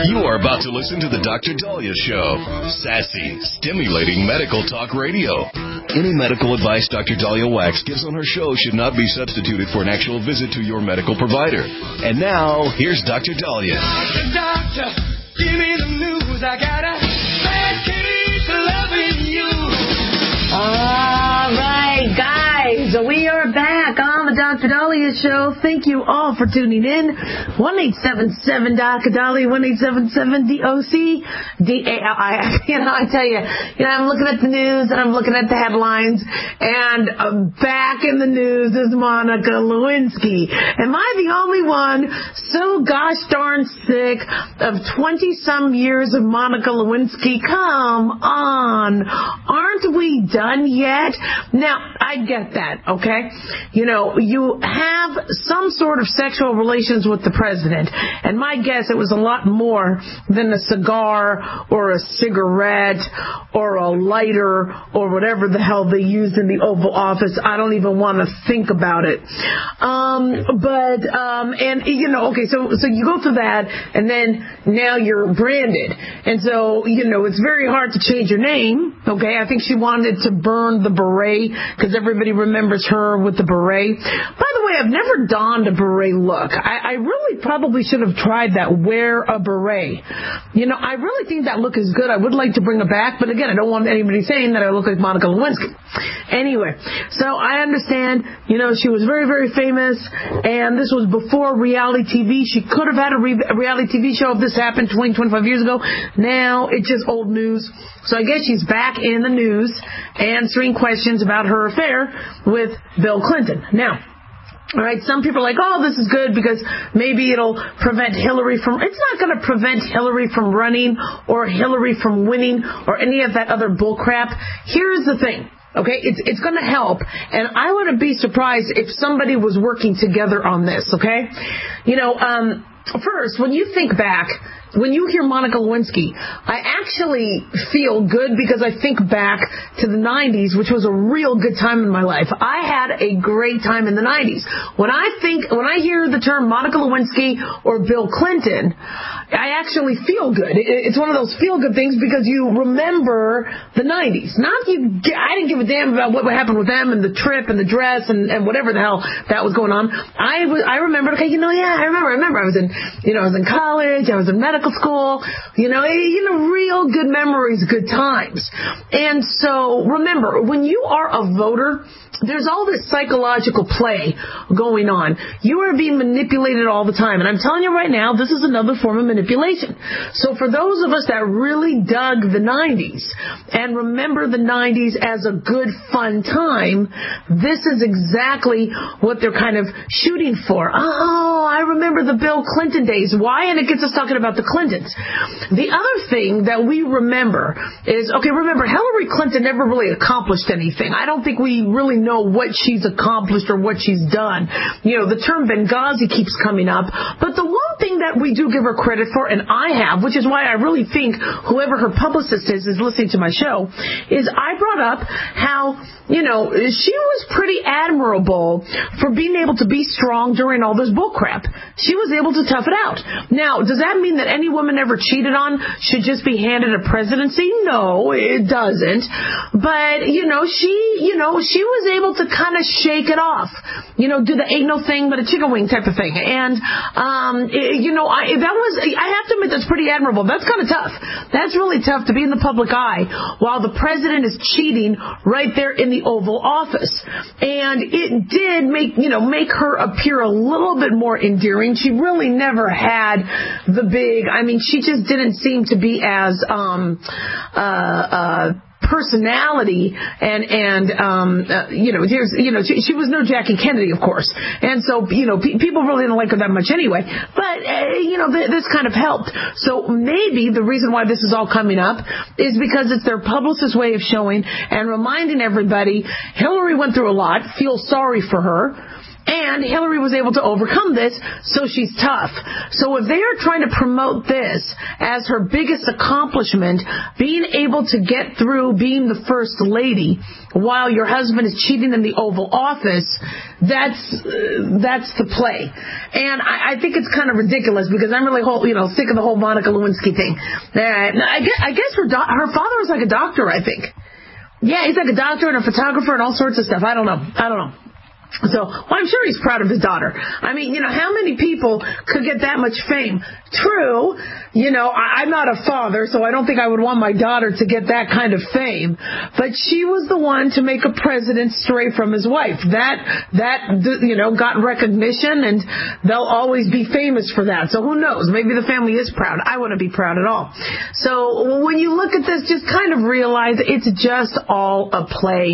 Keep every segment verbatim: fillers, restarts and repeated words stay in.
You are about to listen to the Doctor Dahlia Show. Sassy, stimulating medical talk radio. Any medical advice Doctor Dahlia Wax gives on her show should not be substituted for an actual visit to your medical provider. And now, here's Doctor Dahlia. Doctor, doctor, give me the news. I got a bad case of loving you. All right, guys, we are back on the Doctor Dahlia Show. Thank you all for tuning in. one eight seven seven Doctor Dahlia, one eight seven seven D O C D A L I. You know, I tell you, you know, I'm looking at the news and I'm looking at the headlines, and uh, back in the news is Monica Lewinsky. Am I the only one so gosh darn sick of twenty-some years of Monica Lewinsky? Come on. Aren't we done yet? Now, I get that, okay? You know, you have some sort of sexual relations with the president, and my guess it was a lot more than a cigar or a cigarette or a lighter or whatever the hell they used in the Oval Office. I don't even want to think about it. Um, but, um, and, you know, okay, so, so you go through that, and then now you're branded. And so, you know, it's very hard to change your name, okay? I think she wanted to burn the beret because everybody remembers her with the beret. By the way, I've never donned a beret look. I, I really probably should have tried that, wear a beret. You know, I really think that look is good. I would like to bring it back, but again, I don't want anybody saying that I look like Monica Lewinsky. Anyway, so I understand, you know, she was very, very famous, and this was before reality T V. She could have had a re- reality T V show if this happened twenty, twenty-five years ago. Now it's just old news. So I guess she's back in the news answering questions about her affair with Bill Clinton. Now, all right, some people are like, oh, this is good because maybe it'll prevent Hillary from... It's not going to prevent Hillary from running or Hillary from winning or any of that other bullcrap. Here's the thing. Okay, it's it's going to help, and I wouldn't be surprised if somebody was working together on this, okay? You know, um, first, when you think back, when you hear Monica Lewinsky, I actually feel good because I think back to the nineties, which was a real good time in my life. I had a great time in the nineties. When I think, when I hear the term Monica Lewinsky or Bill Clinton, I actually feel good. It's one of those feel-good things because you remember the nineties. Not you. I didn't give a damn about what happened with them and the trip and the dress and, and whatever the hell that was going on. I was, I remembered. Okay, you know, yeah, I remember. I remember. I was in, you know, I was in college. I was in medical school. You know, you know, real good memories, good times. And so remember, when you are a voter, there's all this psychological play going on. You are being manipulated all the time. And I'm telling you right now, this is another form of manipulation. So for those of us that really dug the nineties and remember the nineties as a good, fun time, this is exactly what they're kind of shooting for. Oh, I remember the Bill Clinton days. Why? And it gets us talking about the Clintons. The other thing that we remember is, okay, remember, Hillary Clinton never really accomplished anything. I don't think we really know what she's accomplished or what she's done. You know, the term Benghazi keeps coming up. But the one thing that we do give her credit for, and I have, which is why I really think whoever her publicist is is listening to my show, is I brought up how, you know, she was pretty admirable for being able to be strong during all this bullcrap. She was able to tough it out. Now, does that mean that any woman ever cheated on should just be handed a presidency? No, it doesn't. But, you know, she, you know, she was able to kind of shake it off. You know, do the ain't no thing but a chicken wing type of thing. And, um, it, you know, I, that was, I have to admit that's pretty admirable. That's kind of tough. That's really tough to be in the public eye while the president is cheating right there in the Oval Office. And it did make, you know, make her appear a little bit more endearing. She really never had the big, I mean, she just didn't seem to be as, um, uh, uh, personality and and um uh, you know here's you know she, she was no Jackie Kennedy, of course, and so you know pe- people really didn't like her that much anyway, but uh, you know th- this kind of helped. So maybe the reason why this is all coming up is because it's their publicist's way of showing and reminding everybody Hillary went through a lot, feel sorry for her. And Hillary was able to overcome this, so she's tough. So if they are trying to promote this as her biggest accomplishment, being able to get through being the first lady while your husband is cheating in the Oval Office, that's uh, that's the play. And I, I think it's kind of ridiculous because I'm really whole, you know sick of the whole Monica Lewinsky thing. Uh, I guess, I guess her do- her father was like a doctor, I think. Yeah, he's like a doctor and a photographer and all sorts of stuff. I don't know. I don't know. So, well, I'm sure he's proud of his daughter. I mean, you know, how many people could get that much fame? True, you know, I, I'm not a father, so I don't think I would want my daughter to get that kind of fame. But she was the one to make a president stray from his wife. That, that, you know, got recognition, and they'll always be famous for that. So who knows? Maybe the family is proud. I wouldn't be proud at all. So when you look at this, just kind of realize it's just all a play.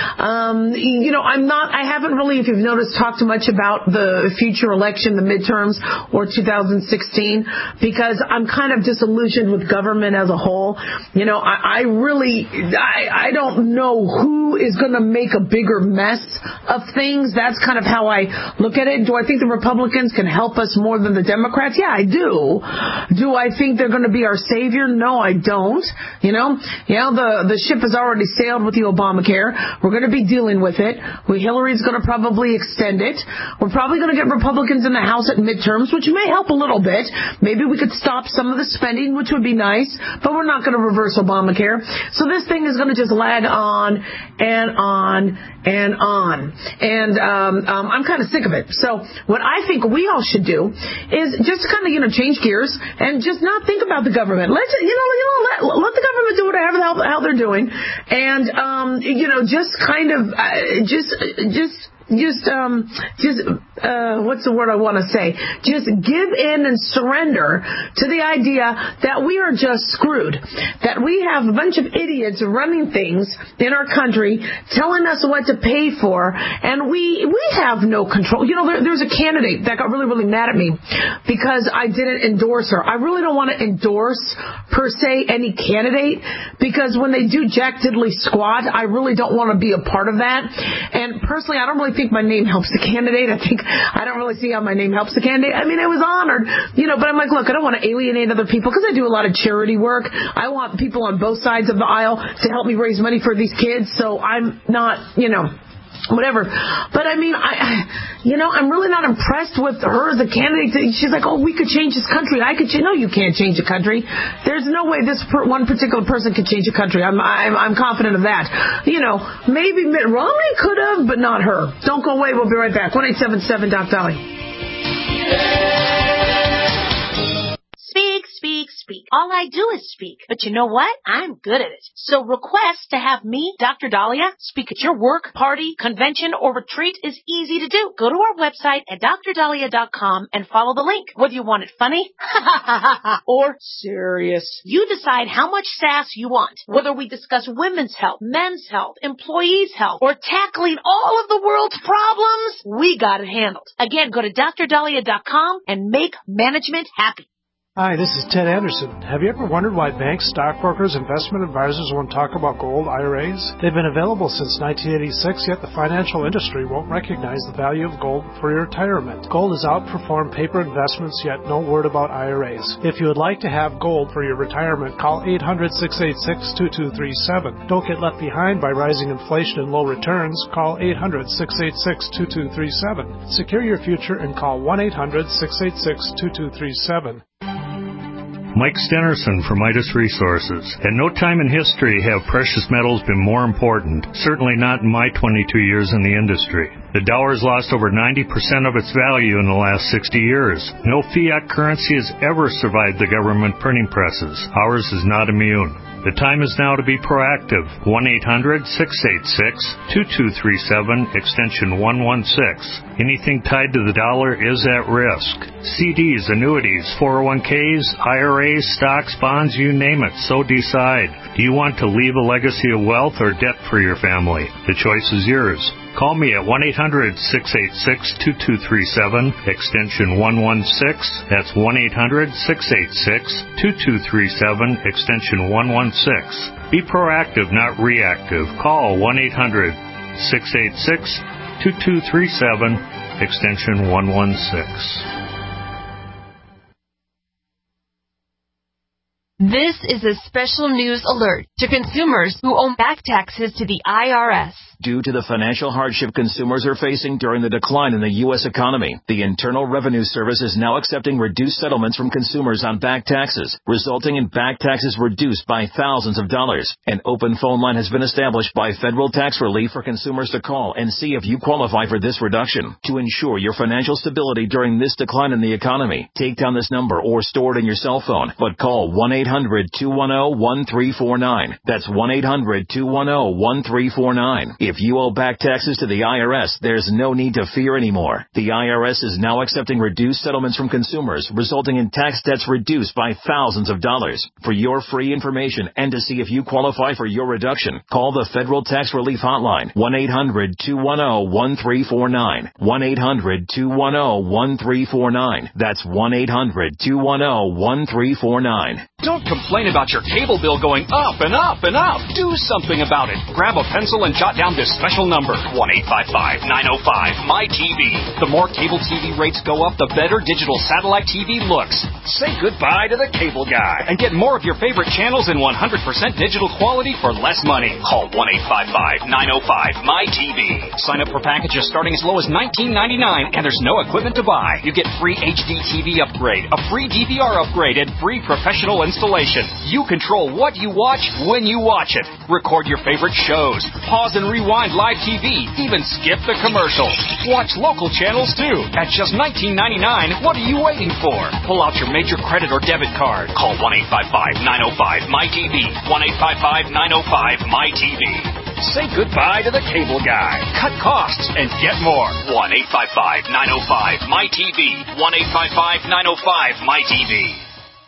Um, you know, I'm not, I haven't really, if you've noticed, talked much about the future election, the midterms, or two thousand sixteen, because I'm kind of disillusioned with government as a whole. You know, I, I really, I, I don't know who is going to make a bigger mess of things. That's kind of how I look at it. Do I think the Republicans can help us more than the Democrats? Yeah, I do. Do I think they're going to be our savior? No, I don't. You know, yeah, the, the ship has already sailed with the Obamacare. We're going to be dealing with it. We, Hillary's going to probably extend it. We're probably going to get Republicans in the House at midterms, which may help a little bit. Maybe we could stop some of the spending, which would be nice, but we're not going to reverse Obamacare. So this thing is going to just lag on and on and on. And um, um, I'm kind of sick of it. So what I think we all should do is just kind of, you know, change gears and just not think about the government. Let you know, you know, let, let the government do whatever the hell, hell they're doing, and um, you know, just kind of, uh, just, just. Just, um, just, uh, what's the word I want to say? Just give in and surrender to the idea that we are just screwed. That we have a bunch of idiots running things in our country, telling us what to pay for, and we, we have no control. You know, there, there's a candidate that got really, really mad at me because I didn't endorse her. I really don't want to endorse, per se, any candidate, because when they do jack diddly squat, I really don't want to be a part of that. And personally, I don't really think my name helps the candidate. I think I don't really see how my name helps the candidate. I mean, I was honored, you know, but I'm like, look, I don't want to alienate other people because I do a lot of charity work. I want people on both sides of the aisle to help me raise money for these kids, so I'm not, you know, whatever. But I mean, I, you know, I'm really not impressed with her as a candidate. She's like, oh, we could change this country. I could change. No, you can't change a country. There's no way this per- one particular person could change a country. I'm, I'm, I'm confident of that. You know, maybe Mitt Romney could have, but not her. Don't go away. We'll be right back. one eight seven seven Doc Dolly. Speak, speak, speak. All I do is speak. But you know what? I'm good at it. So request to have me, Doctor Dahlia, speak at your work, party, convention, or retreat is easy to do. Go to our website at dr dahlia dot com and follow the link. Whether you want it funny or serious, you decide how much sass you want. Whether we discuss women's health, men's health, employees' health, or tackling all of the world's problems, we got it handled. Again, go to dr dahlia dot com and make management happy. Hi, this is Ted Anderson. Have you ever wondered why banks, stockbrokers, investment advisors won't talk about gold I R As? They've been available since nineteen eighty-six, yet the financial industry won't recognize the value of gold for your retirement. Gold has outperformed paper investments, yet no word about I R As. If you would like to have gold for your retirement, call eight hundred, six eight six, two two three seven. Don't get left behind by rising inflation and low returns. Call eight hundred, six eight six, two two three seven. Secure your future and call one eight hundred, six eight six, two two three seven. Mike Stenerson from Midas Resources. At no time in history have precious metals been more important, certainly not in my twenty-two years in the industry. The dollar has lost over ninety percent of its value in the last sixty years. No fiat currency has ever survived the government printing presses. Ours is not immune. The time is now to be proactive. one eight hundred, six eight six, two two three seven, extension one one six. Anything tied to the dollar is at risk. C Ds, annuities, four oh one k's, I R As, stocks, bonds, you name it, so decide. Do you want to leave a legacy of wealth or debt for your family? The choice is yours. Call me at one eight hundred, six eight six, two two three seven, extension one one six. That's one eight hundred, six eight six, two two three seven, extension one one six. Be proactive, not reactive. Call one eight hundred, six eight six, two two three seven, extension one one six. This is a special news alert to consumers who owe back taxes to the I R S. Due to the financial hardship consumers are facing during the decline in the U S economy, the Internal Revenue Service is now accepting reduced settlements from consumers on back taxes, resulting in back taxes reduced by thousands of dollars. An open phone line has been established by Federal Tax Relief for consumers to call and see if you qualify for this reduction. To ensure your financial stability during this decline in the economy, take down this number or store it in your cell phone, but call one eight hundred two one zero one three four nine. That's one eight hundred two one zero one three four nine. If you owe back taxes to the I R S, there's no need to fear anymore. The I R S is now accepting reduced settlements from consumers, resulting in tax debts reduced by thousands of dollars. For your free information and to see if you qualify for your reduction, call the Federal Tax Relief Hotline, one eight hundred two one zero one three four nine, one eight hundred two one zero one three four nine. That's one eight hundred two one zero one three four nine. Don't complain about your cable bill going up and up and up. Do something about it. Grab a pencil and jot down this special number, one eight five five nine zero five M Y T V. The more cable T V rates go up, the better digital satellite T V looks. Say goodbye to the cable guy and get more of your favorite channels in one hundred percent digital quality for less money. Call one eight five five nine zero five M Y T V. Sign up for packages starting as low as nineteen ninety-nine, and there's no equipment to buy. You get free H D T V upgrade, a free D V R upgrade, and free professional installation. You control what you watch when you watch it. Record your favorite shows. Pause and rewind live T V. Even skip the commercials. Watch local channels too. At just nineteen ninety-nine, what are you waiting for? Pull out your major credit or debit card. Call one eight five five nine zero five M Y T V. one eight five five nine zero five M Y T V. Say goodbye to the cable guy. Cut costs and get more. one eight five five nine zero five M Y T V. one eight five five nine zero five M Y T V.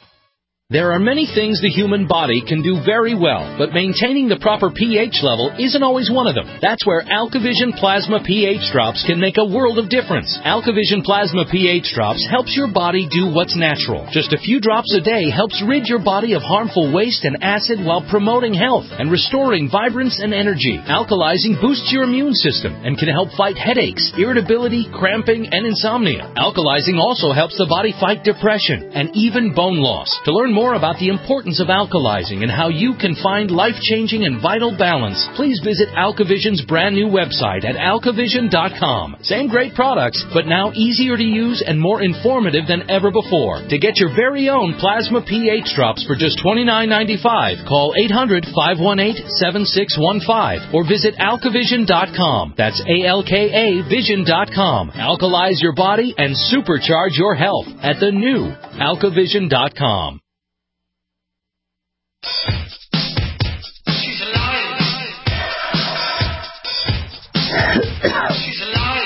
There are many things the human body can do very well, but maintaining the proper pH level isn't always one of them. That's where AlkaVision Plasma pH Drops can make a world of difference. AlkaVision Plasma pH Drops helps your body do what's natural. Just a few drops a day helps rid your body of harmful waste and acid while promoting health and restoring vibrance and energy. Alkalizing boosts your immune system and can help fight headaches, irritability, cramping, and insomnia. Alkalizing also helps the body fight depression and even bone loss. To learn more more about the importance of alkalizing and how you can find life-changing and vital balance, please visit AlkaVision's brand new website at alkavision dot com. Same great products, but now easier to use and more informative than ever before. To get your very own Plasma pH Drops for just twenty-nine ninety-five, call eight hundred five one eight seven six one five or visit alkavision dot com. That's A L K A vision dot com. Alkalize your body and supercharge your health at the new alkavision dot com. She's alive. She's alive.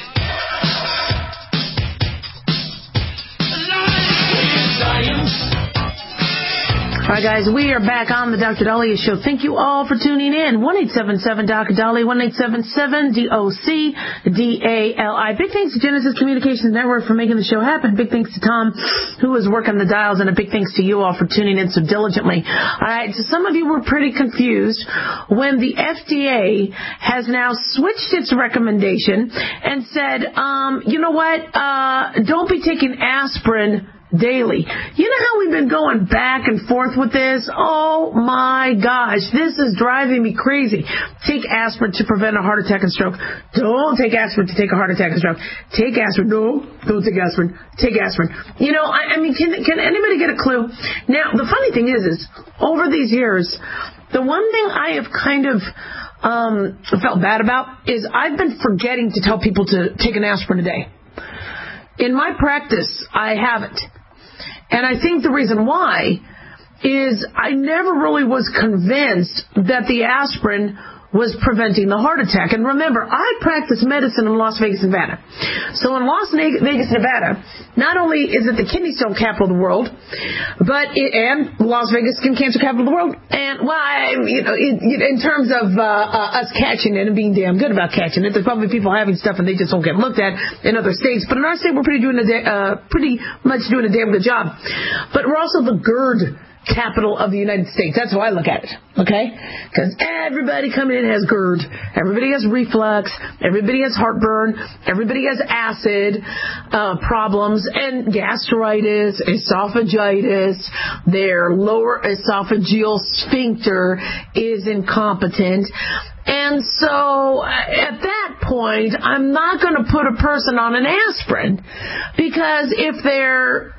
Alive. Science. All right, guys, we are back on the Doctor Dahlia Show. Thank you all for tuning in. one eight seven seven D O C Dahlia, one eight seven seven D O C D A L I. Big thanks to Genesis Communications Network for making the show happen. Big thanks to Tom, who is working the dials, and a big thanks to you all for tuning in so diligently. All right, so some of you were pretty confused when the F D A has now switched its recommendation and said, um, you know what, uh, don't be taking aspirin daily. You know how we've been going back and forth with this? Oh my gosh, this is driving me crazy. Take aspirin to prevent a heart attack and stroke. Don't take aspirin to take a heart attack and stroke. Take aspirin. No, don't take aspirin. Take aspirin. You know, I, I mean, can can anybody get a clue? Now, the funny thing is, is over these years, the one thing I have kind of um, felt bad about is I've been forgetting to tell people to take an aspirin a day. In my practice, I haven't. And I think the reason why is I never really was convinced that the aspirin was preventing the heart attack. And remember, I practice medicine in Las Vegas, Nevada. So in Las Vegas, Nevada, not only is it the kidney stone capital of the world, but it, and Las Vegas skin cancer capital of the world. And well, I, you know, it, in terms of uh, uh, us catching it and being damn good about catching it, there's probably people having stuff and they just don't get looked at in other states. But in our state, we're pretty doing a da- uh, pretty much doing a damn good job. But we're also the GERD capital of the United States. That's how I look at it, okay? Because everybody coming in has GERD. Everybody has reflux. Everybody has heartburn. Everybody has acid uh, problems and gastritis, esophagitis. Their lower esophageal sphincter is incompetent. And so at that point, I'm not going to put a person on an aspirin, because if they're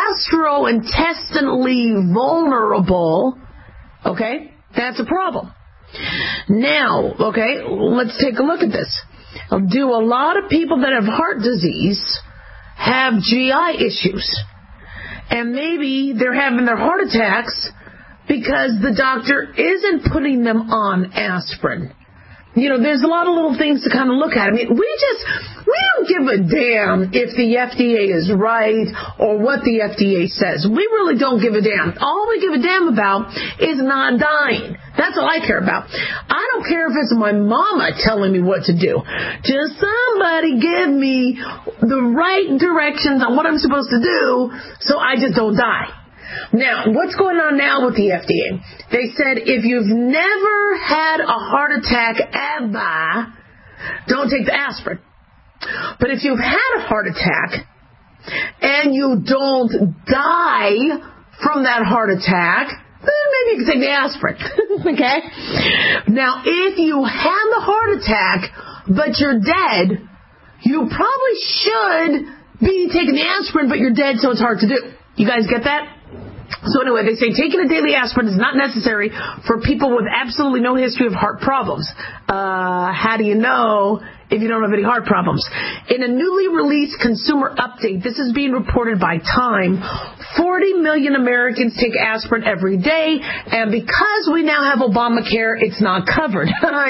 gastrointestinally vulnerable, okay, that's a problem. Now, okay, let's take a look at this. Do a lot of people that have heart disease have G I issues? And maybe they're having their heart attacks because the doctor isn't putting them on aspirin. You know, there's a lot of little things to kind of look at. I mean, we just, we don't give a damn if the F D A is right or what the F D A says. We really don't give a damn. All we give a damn about is not dying. That's all I care about. I don't care if it's my mama telling me what to do. Just somebody give me the right directions on what I'm supposed to do so I just don't die. Now, what's going on now with the F D A? They said if you've never had a heart attack ever, don't take the aspirin. But if you've had a heart attack and you don't die from that heart attack, then maybe you can take the aspirin. Okay? Now, if you had the heart attack but you're dead, you probably should be taking the aspirin, but you're dead, so it's hard to do. You guys get that? So anyway, they say taking a daily aspirin is not necessary for people with absolutely no history of heart problems. Uh, how do you know if you don't have any heart problems? In a newly released consumer update, this is being reported by Time, forty million Americans take aspirin every day, and because we now have Obamacare, it's not covered.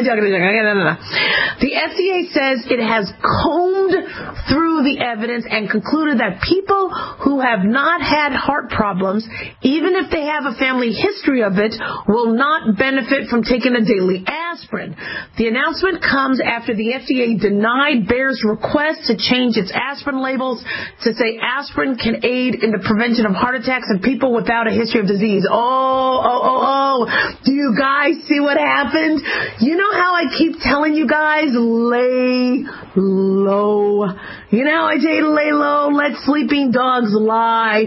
The F D A says it has combed through the evidence and concluded that people who have not had heart problems, even if they have a family history of it, will not benefit from taking a daily aspirin. The announcement comes after the F D A denied Bayer's request to change its aspirin labels to say aspirin can aid in the prevention of heart attacks in people without a history of disease. Oh, oh, oh, oh. Do you guys see what happened? You know how I keep telling you guys, lay low. You know how I say lay low, let sleeping dogs lie.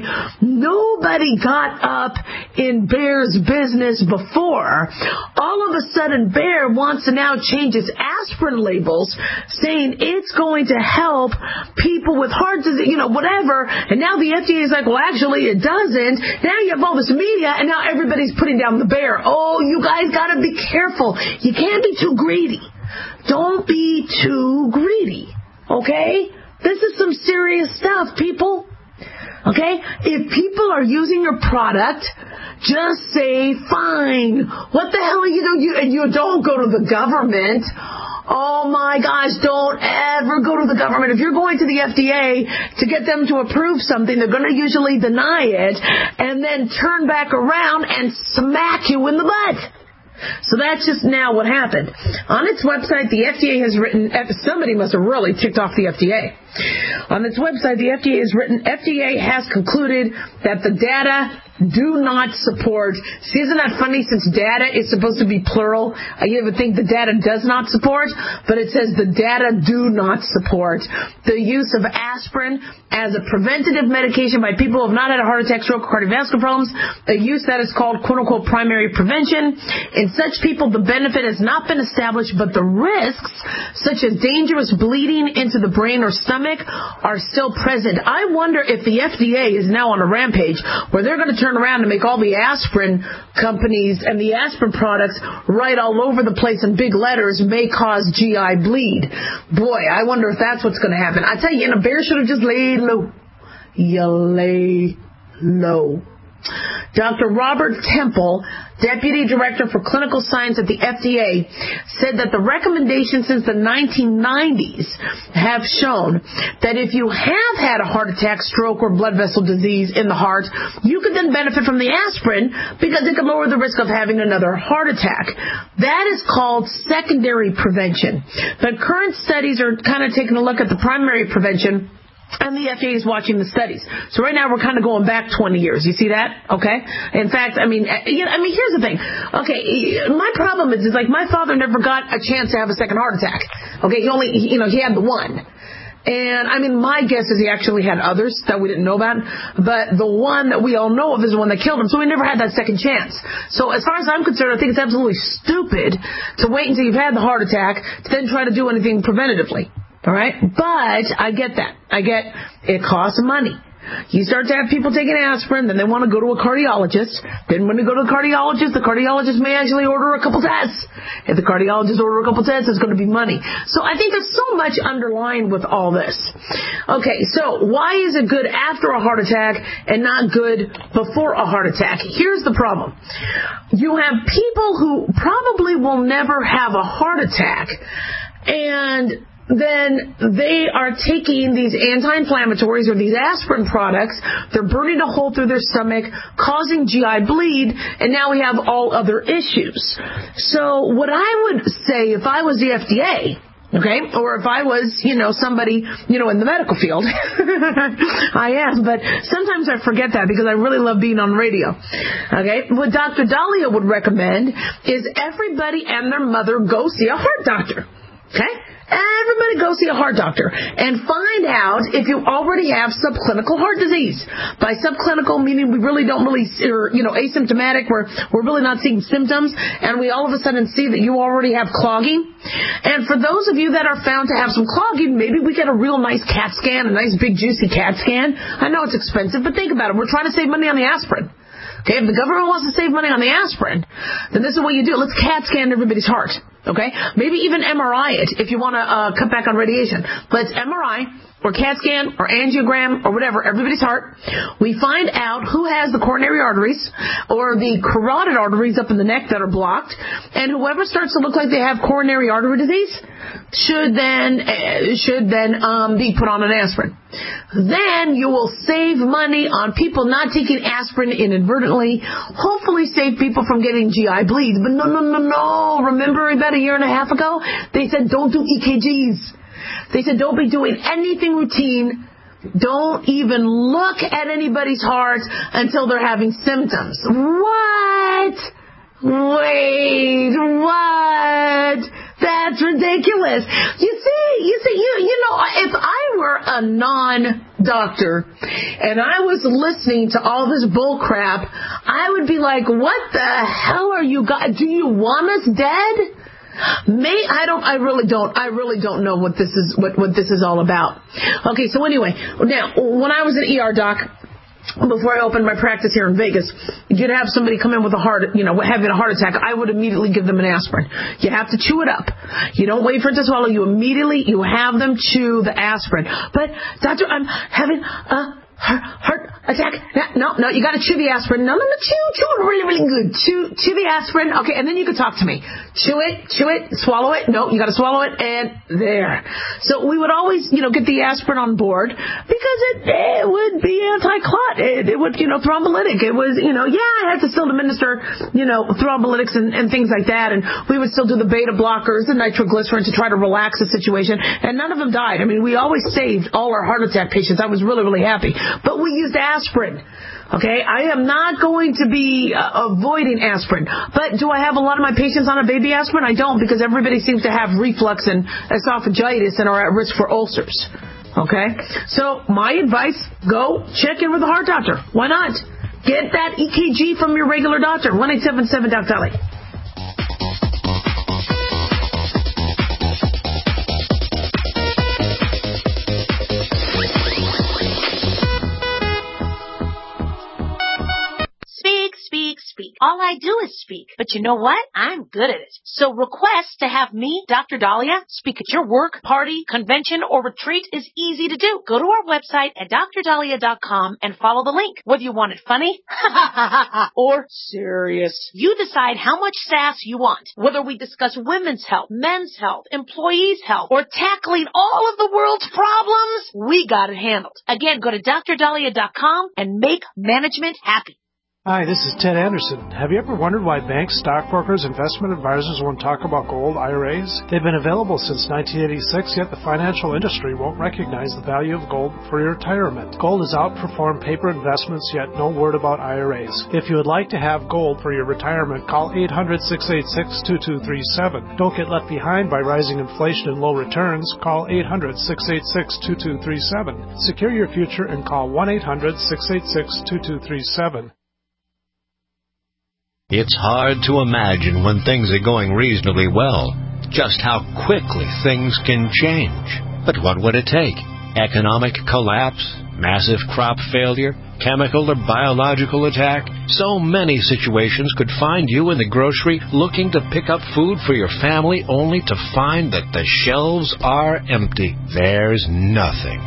Nobody got up in Bayer's business before. All of a sudden, Bayer wants to now change its aspirin labels, saying it's going to help people with heart disease, you know, whatever. And now the F D A is like, well, actually, it doesn't. Now you have all this media, and now everybody's putting down the Bayer. Oh, you guys got to be careful. You can't be too greedy. Don't be too greedy. Okay? This is some serious stuff, people. Okay? If people are using your product, just say, fine. What the hell are you doing? You, and you don't go to the government. Oh my gosh, don't ever go to the government. If you're going to the F D A to get them to approve something, they're going to usually deny it and then turn back around and smack you in the butt. So that's just now what happened. On its website, the F D A has written, somebody must have really ticked off the F D A. On its website, the F D A has written, F D A has concluded that the data do not support. See, isn't that funny, since data is supposed to be plural? You would think the data does not support, but it says the data do not support the use of aspirin as a preventative medication by people who have not had a heart attack, stroke, or cardiovascular problems, a use that is called quote-unquote primary prevention. In such people, the benefit has not been established, but the risks, such as dangerous bleeding into the brain or stomach, are still present. I wonder if the F D A is now on a rampage where they're going to turn around and make all the aspirin companies and the aspirin products write all over the place in big letters, may cause G I bleed. Boy, I wonder if that's what's going to happen. I tell you, and a bear should have just laid low. You lay low. Doctor Robert Temple, Deputy Director for Clinical Science at the F D A, said that the recommendations since the nineteen nineties have shown that if you have had a heart attack, stroke, or blood vessel disease in the heart, you could then benefit from the aspirin because it can lower the risk of having another heart attack. That is called secondary prevention. But current studies are kind of taking a look at the primary prevention, And the F D A is watching the studies. So right now we're kind of going back twenty years. You see that? Okay? In fact, I mean, you know, I mean, here's the thing. Okay, my problem is, is like my father never got a chance to have a second heart attack. Okay, he only, you know, he had the one. And, I mean, my guess is he actually had others that we didn't know about, but the one that we all know of is the one that killed him, so he never had that second chance. So as far as I'm concerned, I think it's absolutely stupid to wait until you've had the heart attack to then try to do anything preventatively. All right? But I get that. I get it costs money. You start to have people taking aspirin, then they want to go to a cardiologist. Then when they go to the cardiologist, the cardiologist may actually order a couple tests. If the cardiologist order a couple tests, it's going to be money. So I think there's so much underlying with all this. Okay, so why is it good after a heart attack and not good before a heart attack? Here's the problem. You have people who probably will never have a heart attack, and then they are taking these anti-inflammatories or these aspirin products. They're burning a hole through their stomach, causing G I bleed, and now we have all other issues. So what I would say if I was the F D A, okay, or if I was, you know, somebody, you know, in the medical field, I am, but sometimes I forget that because I really love being on radio, okay? What Doctor Daliah would recommend is everybody and their mother go see a heart doctor, okay? Everybody go see a heart doctor and find out if you already have subclinical heart disease. By subclinical, meaning we really don't really, or, you know, asymptomatic, where we're really not seeing symptoms, and we all of a sudden see that you already have clogging. And for those of you that are found to have some clogging, maybe we get a real nice CAT scan, a nice big juicy CAT scan. I know it's expensive, but think about it. We're trying to save money on the aspirin. Okay, if the government wants to save money on the aspirin, then this is what you do. Let's CAT scan everybody's heart. Okay? Maybe even M R I it if you want to uh, cut back on radiation. Let's M R I or CAT scan or angiogram or whatever everybody's heart. We find out who has the coronary arteries or the carotid arteries up in the neck that are blocked, and whoever starts to look like they have coronary artery disease should then uh, should then um, be put on an aspirin. Then you will save money on people not taking aspirin inadvertently, hopefully save people from getting G I bleeds. But no, no, no, no. Remember about a year and a half ago, they said don't do E K Gs. They said don't be doing anything routine. Don't even look at anybody's heart until they're having symptoms. What? Wait, what? That's ridiculous. You see, you see, you, you know, if I were a non-doctor and I was listening to all this bull crap, I would be like, what the hell are you guys, do you want us dead? May I don't I really don't I really don't know what this is what, what this is all about. Okay, so anyway, now when I was an E R doc, before I opened my practice here in Vegas, you'd have somebody come in with a heart, you know, having a heart attack. I would immediately give them an aspirin. You have to chew it up. You don't wait for it to swallow. You immediately, you have them chew the aspirin. But, doctor, I'm having a heart attack. No, no, you got to chew the aspirin. No, no, no, chew, chew it really, really good. Chew, chew the aspirin. Okay, and then you can talk to me. Chew it, chew it, swallow it. No, you got to swallow it, and there. So we would always, you know, get the aspirin on board because it, it would be anti-clot. It, it would, you know, thrombolytic. It was, you know, yeah, I had to still administer, you know, thrombolytics and, and things like that, and we would still do the beta blockers, the nitroglycerin to try to relax the situation, and none of them died. I mean, we always saved all our heart attack patients. I was really, really happy. But we used aspirin. Okay, I am not going to be uh, avoiding aspirin. But do I have a lot of my patients on a baby aspirin? I don't, because everybody seems to have reflux and esophagitis and are at risk for ulcers. Okay, so my advice, go check in with a heart doctor. Why not? Get that E K G from your regular doctor. one eight seven seven Doc Dolly. Speak. All I do is speak. But you know what? I'm good at it. So request to have me, Doctor Daliah, speak at your work, party, convention, or retreat is easy to do. Go to our website at D R daliah dot com and follow the link. Whether you want it funny or serious, you decide how much sass you want. Whether we discuss women's health, men's health, employees' health, or tackling all of the world's problems, we got it handled. Again, go to D R daliah dot com and make management happy. Hi, this is Ted Anderson. Have you ever wondered why banks, stockbrokers, investment advisors won't talk about gold I R As? They've been available since nineteen eighty-six, yet the financial industry won't recognize the value of gold for your retirement. Gold has outperformed paper investments, yet no word about I R As. If you would like to have gold for your retirement, call eight hundred, six eight six, two two three seven. Don't get left behind by rising inflation and low returns. Call eight hundred, six eight six, two two three seven. Secure your future and call one eight hundred, six eight six, two two three seven. It's hard to imagine when things are going reasonably well, just how quickly things can change. But what would it take? Economic collapse? Massive crop failure? Chemical or biological attack? So many situations could find you in the grocery looking to pick up food for your family only to find that the shelves are empty. There's nothing.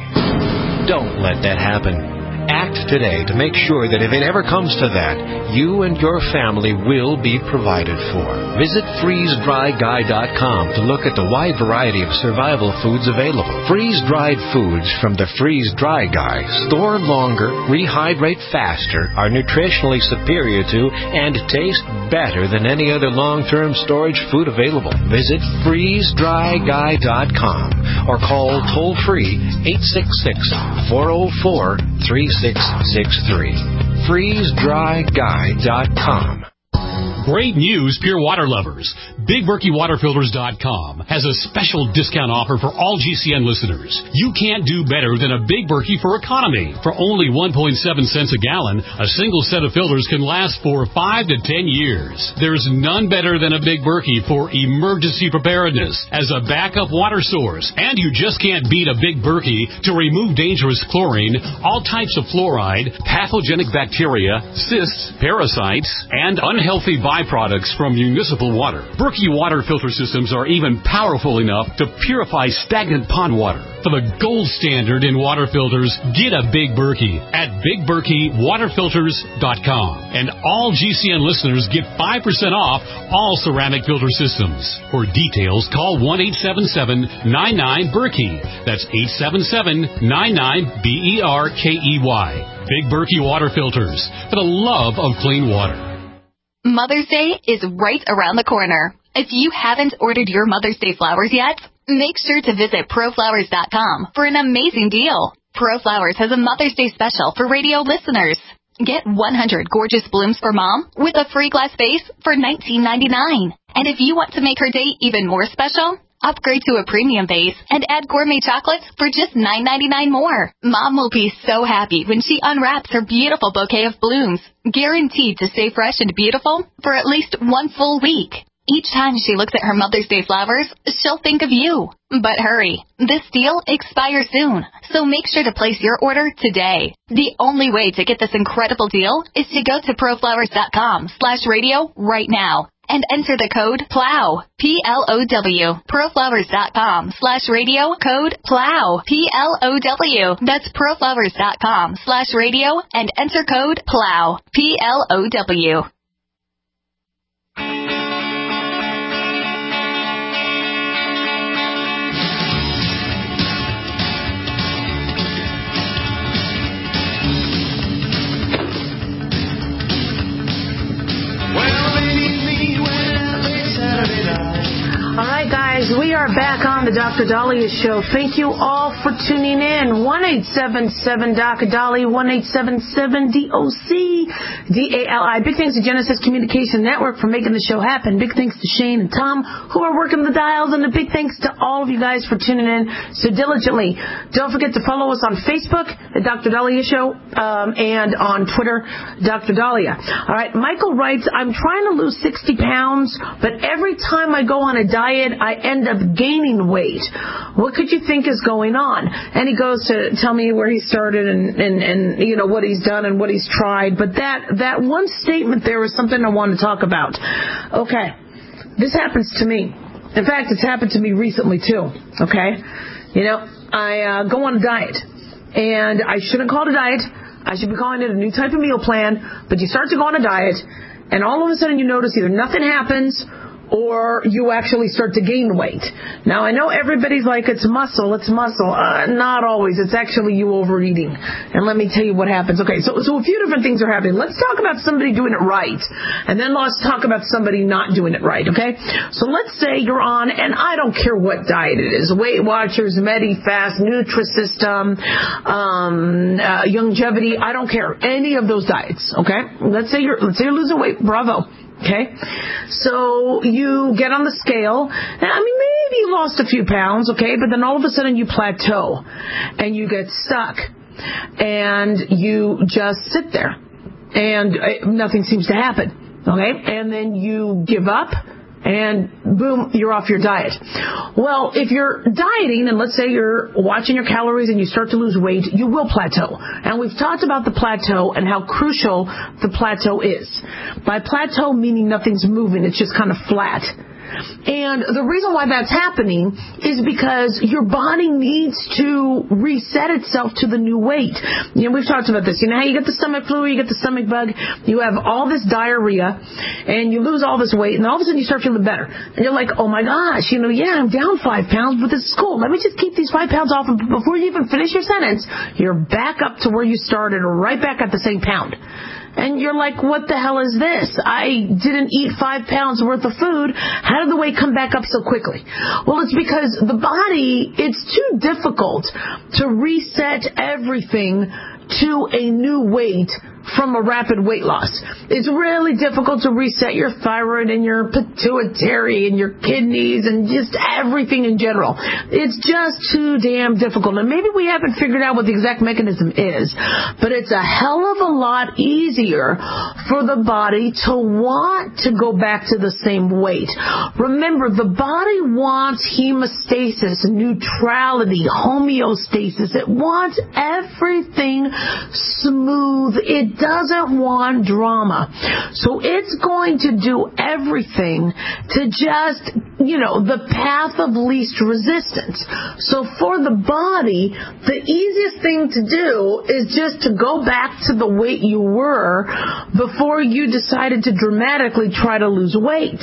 Don't let that happen. Act today to make sure that if it ever comes to that, you and your family will be provided for. Visit freeze dry guy dot com to look at the wide variety of survival foods available. Freeze-dried foods from the Freeze Dry Guy store longer, rehydrate faster, are nutritionally superior to, and taste better than any other long-term storage food available. Visit freeze dry guy dot com or call toll-free eight six six, four oh four, three six six three. freeze dry guy dot com. Great news, Pure Water lovers. Big Berkey Water Filters dot com has a special discount offer for all G C N listeners. You can't do better than a Big Berkey for economy. For only one point seven cents a gallon, a single set of filters can last for five to ten years. There's none better than a Big Berkey for emergency preparedness as a backup water source. And you just can't beat a Big Berkey to remove dangerous chlorine, all types of fluoride, pathogenic bacteria, cysts, parasites, and unhealthy byproducts from municipal water. Berkey water filter systems are even powerful enough to purify stagnant pond water. For the gold standard in water filters, get a Big Berkey at Big Berkey Water Filters dot com. And all G C N listeners get five percent off all ceramic filter systems. For details, call one eight seven seven, nine nine, Berkey. That's eight seven seven, nine nine, B E R K E Y. Big Berkey Water Filters, for the love of clean water. Mother's Day is right around the corner. If you haven't ordered your Mother's Day flowers yet, make sure to visit Pro Flowers dot com for an amazing deal. Pro Flowers has a Mother's Day special for radio listeners. Get one hundred gorgeous blooms for Mom with a free glass vase for nineteen ninety-nine. And if you want to make her day even more special, upgrade to a premium vase and add gourmet chocolates for just nine ninety-nine more. Mom will be so happy when she unwraps her beautiful bouquet of blooms, guaranteed to stay fresh and beautiful for at least one full week. Each time she looks at her Mother's Day flowers, she'll think of you. But hurry, this deal expires soon, so make sure to place your order today. The only way to get this incredible deal is to go to Pro Flowers dot com slash radio right now and enter the code PLOW, P L O W. Pro Flowers dot com slash radio, code PLOW, P L O W. That's Pro Flowers dot com slash radio and enter code PLOW, P L O W. All right, guys, we are back on the Doctor Dahlia Show. Thank you all for tuning in. one eight seven seven D O C Dahlia, one eight seven seven D O C D A L I. Big thanks to Genesis Communication Network for making the show happen. Big thanks to Shane and Tom who are working the dials, and a big thanks to all of you guys for tuning in so diligently. Don't forget to follow us on Facebook, the Doctor Dahlia Show, um, and on Twitter, Doctor Dahlia. All right, Michael writes, I'm trying to lose sixty pounds, but every time I go on a diet, I end up gaining weight. What could you think is going on? And he goes to tell me where he started and, and, and you know, what he's done and what he's tried. But that, that one statement there was something I want to talk about. Okay, this happens to me. In fact, it's happened to me recently too. Okay, you know, I uh, go on a diet, and I shouldn't call it a diet. I should be calling it a new type of meal plan. But you start to go on a diet, and all of a sudden you notice either nothing happens, or you actually start to gain weight. Now, I know everybody's like, it's muscle, it's muscle. Uh, not always. It's actually you overeating. And let me tell you what happens. Okay, so, so a few different things are happening. Let's talk about somebody doing it right, and then let's talk about somebody not doing it right, okay? So let's say you're on, and I don't care what diet it is, Weight Watchers, Medifast, Nutrisystem, um, uh, Longevity, I don't care. Any of those diets, okay? Let's say you're, let's say you're losing weight. Bravo. Okay, so you get on the scale, and I mean, maybe you lost a few pounds, okay, but then all of a sudden you plateau, and you get stuck, and you just sit there, and nothing seems to happen, okay, and then you give up, and boom, you're off your diet. Well, if you're dieting, and let's say you're watching your calories and you start to lose weight, you will plateau. And we've talked about the plateau and how crucial the plateau is. By plateau, meaning nothing's moving, it's just kind of flat. And the reason why that's happening is because your body needs to reset itself to the new weight. You know, we've talked about this. You know how you get the stomach flu, you get the stomach bug, you have all this diarrhea, and you lose all this weight, and all of a sudden you start feeling better. And you're like, oh my gosh, you know, yeah, I'm down five pounds, but this is cool. Let me just keep these five pounds off, and before you even finish your sentence, you're back up to where you started, right back at the same pound. And you're like, what the hell is this? I didn't eat five pounds worth of food. How did the weight come back up so quickly? Well, it's because the body, it's too difficult to reset everything to a new weight from a rapid weight loss. It's really difficult to reset your thyroid and your pituitary and your kidneys and just everything in general. It's just too damn difficult. And maybe we haven't figured out what the exact mechanism is, but it's a hell of a lot easier for the body to want to go back to the same weight. Remember, the body wants hemostasis, neutrality, homeostasis. It wants everything smooth. It doesn't want drama. So it's going to do everything to just, you know, the path of least resistance. So for the body, the easiest thing to do is just to go back to the weight you were before you decided to dramatically try to lose weight.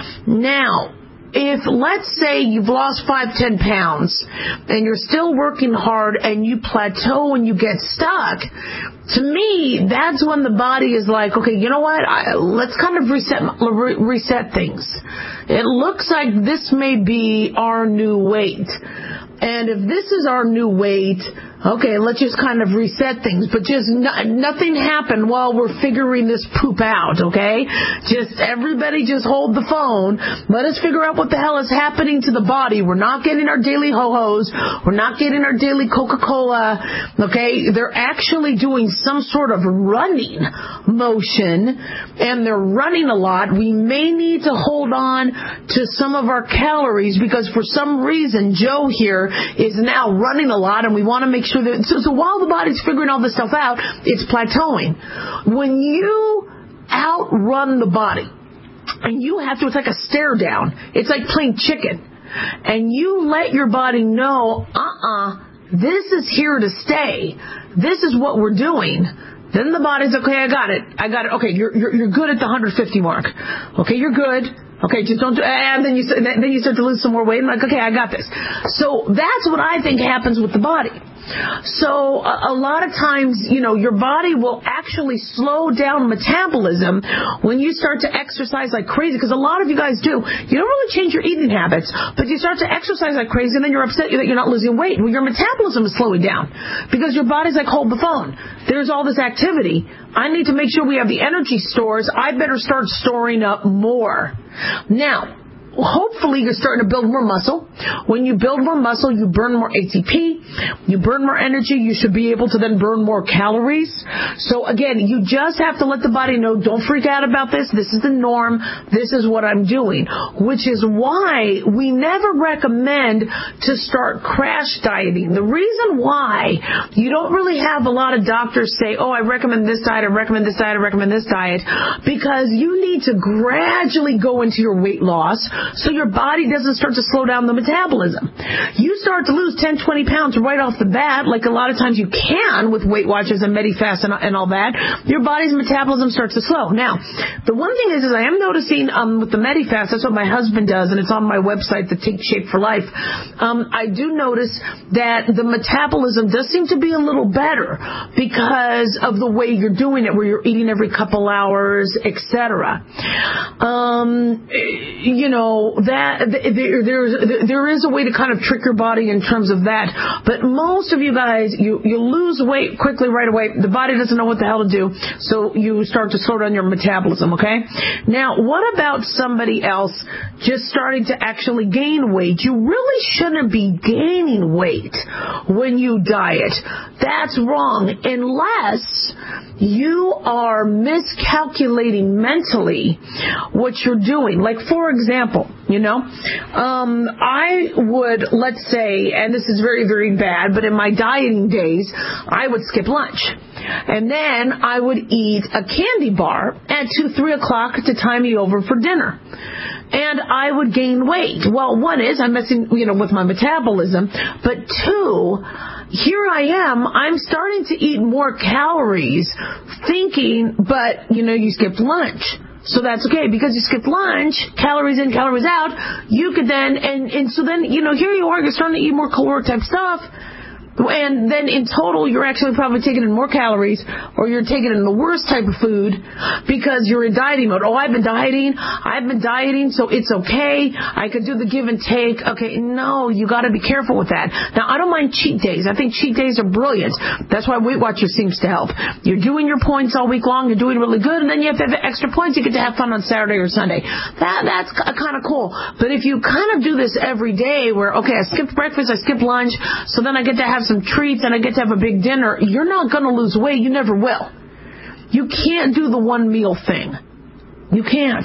Now, if, let's say, you've lost five, ten pounds, and you're still working hard, and you plateau and you get stuck, to me, that's when the body is like, okay, you know what? I, let's kind of reset re- reset things. It looks like this may be our new weight. And if this is our new weight, okay, let's just kind of reset things. But just no, nothing happened while we're figuring this poop out, okay? Just everybody just hold the phone. Let us figure out what the hell is happening to the body. We're not getting our daily ho-hos. We're not getting our daily Coca-Cola, okay? They're actually doing some sort of running motion, and they're running a lot. We may need to hold on to some of our calories because for some reason Joe here is now running a lot, and we want to make sure that, so, so while the body's figuring all this stuff out, it's plateauing. When you outrun the body, and you have to, it's like a stare down, it's like playing chicken, and you let your body know, uh-uh, this is here to stay, this is what we're doing, then the body's, okay, I got it, I got it, okay, you're, you're, you're good at the one hundred fifty mark, okay, you're good. Okay, just don't do, and then you then you start to lose some more weight. And like, okay, I got this. So that's what I think happens with the body. So a, a lot of times, you know, your body will actually slow down metabolism when you start to exercise like crazy. Because a lot of you guys do. You don't really change your eating habits, but you start to exercise like crazy, and then you're upset that you're not losing weight. Well, your metabolism is slowing down because your body's like, hold the phone. There's all this activity. I need to make sure we have the energy stores. I better start storing up more. Now, hopefully you're starting to build more muscle. When you build more muscle, you burn more A T P. You burn more energy. You should be able to then burn more calories. So again, you just have to let the body know, don't freak out about this. This is the norm. This is what I'm doing. Which is why we never recommend to start crash dieting. The reason why you don't really have a lot of doctors say, oh, I recommend this diet, I recommend this diet, I recommend this diet, because you need to gradually go into your weight loss. so your body doesn't start to slow down the metabolism. You start to lose ten, twenty pounds right off the bat, like a lot of times you can with Weight Watchers and Medifast and, and all that. Your body's metabolism starts to slow. Now, the one thing is, is I am noticing um, with the Medifast, that's what my husband does, and it's on my website, the Take Shape for Life. Um, I do notice that the metabolism does seem to be a little better because of the way you're doing it, where you're eating every couple hours, et cetera. Um, you know, that there, there's, there is a way to kind of trick your body in terms of that. But most of you guys, you, you lose weight quickly right away. The body doesn't know what the hell to do, so you start to slow down your metabolism, okay? Now, what about somebody else just starting to actually gain weight? You really shouldn't be gaining weight when you diet. That's wrong, unless you are miscalculating mentally what you're doing. Like, for example, you know, um, I would, let's say, and this is very, very bad, but in my dieting days, I would skip lunch. And then I would eat a candy bar at two, three o'clock to time me over for dinner. And I would gain weight. Well, one is I'm messing, you know, with my metabolism. But two, here I am, I'm starting to eat more calories thinking, but, you know, you skipped lunch. So that's okay, because you skipped lunch, calories in, calories out, you could then, and, and so then, you know, here you are, you're starting to eat more caloric type stuff. And then in total, you're actually probably taking in more calories, or you're taking in the worst type of food because you're in dieting mode. Oh, I've been dieting. I've been dieting, so it's okay. I could do the give and take. Okay, no, you got to be careful with that. Now, I don't mind cheat days. I think cheat days are brilliant. That's why Weight Watchers seems to help. You're doing your points all week long. You're doing really good, and then you have to have extra points. You get to have fun on Saturday or Sunday. That That's kind of cool. But if you kind of do this every day where, okay, I skipped breakfast, I skipped lunch, so then I get to have some treats and I get to have a big dinner, you're not going to lose weight. You never will. You can't do the one meal thing. You can't.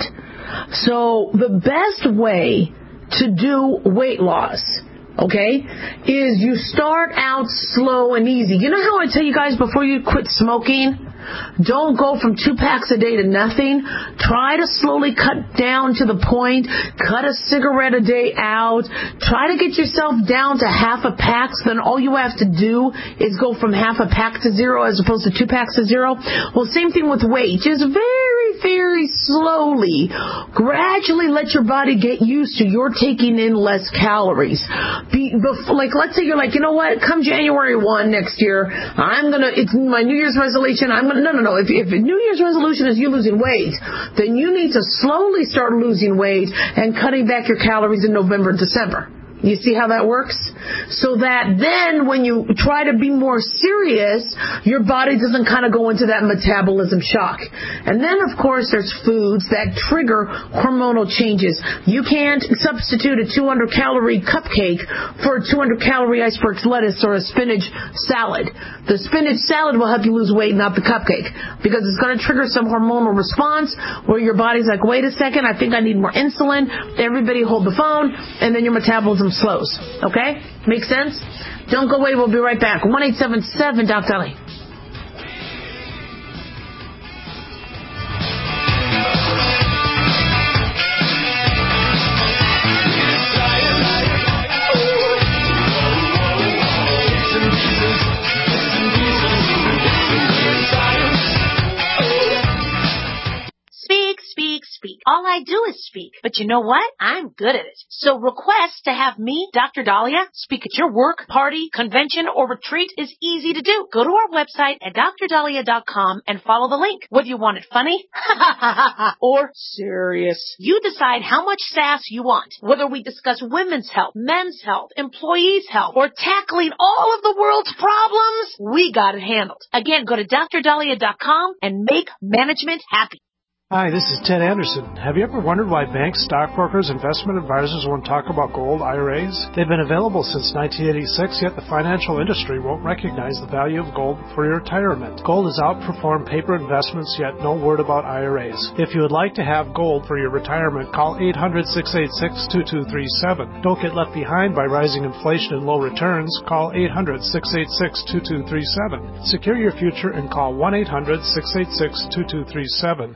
So the best way to do weight loss, okay, is you start out slow and easy. You know how I tell you guys before you quit smoking? Don't go from two packs a day to nothing. Try to slowly cut down to the point. Cut a cigarette a day out. Try to get yourself down to half a pack. So then all you have to do is go from half a pack to zero as opposed to two packs to zero. Well, same thing with weight. Just very, very slowly, gradually let your body get used to you're taking in less calories. Be, before, like, let's say you're like, you know what? Come January first next year, I'm gonna. It's my New Year's resolution. I'm gonna. No, no, no. If, if a New Year's resolution is you losing weight, then you need to slowly start losing weight and cutting back your calories in November and December. You see how that works? So that then when you try to be more serious, your body doesn't kind of go into that metabolism shock. And then, of course, there's foods that trigger hormonal changes. You can't substitute a two hundred calorie cupcake for a two hundred calorie iceberg lettuce or a spinach salad. The spinach salad will help you lose weight, not the cupcake, because it's going to trigger some hormonal response where your body's like, wait a second, I think I need more insulin. Everybody hold the phone, and then your metabolism slows. Okay? Makes sense? Don't go away. We'll be right back. one eight seven seven Doctor Ellie. Speak. All I do is speak. But you know what? I'm good at it. So request to have me, Doctor Dahlia, speak at your work, party, convention, or retreat is easy to do. Go to our website at dr dahlia dot com and follow the link. Whether you want it funny or serious, you decide how much sass you want. Whether we discuss women's health, men's health, employees' health, or tackling all of the world's problems, we got it handled. Again, go to dr dahlia dot com and make management happy. Hi, this is Ted Anderson. Have you ever wondered why banks, stockbrokers, investment advisors won't talk about gold I R As? They've been available since nineteen eighty-six, yet the financial industry won't recognize the value of gold for your retirement. Gold has outperformed paper investments, yet no word about I R As. If you would like to have gold for your retirement, call eight hundred, six eight six, two two three seven. Don't get left behind by rising inflation and low returns. Call eight hundred, six eight six, two two three seven. Secure your future and call one eight hundred, six eight six, two two three seven. You've been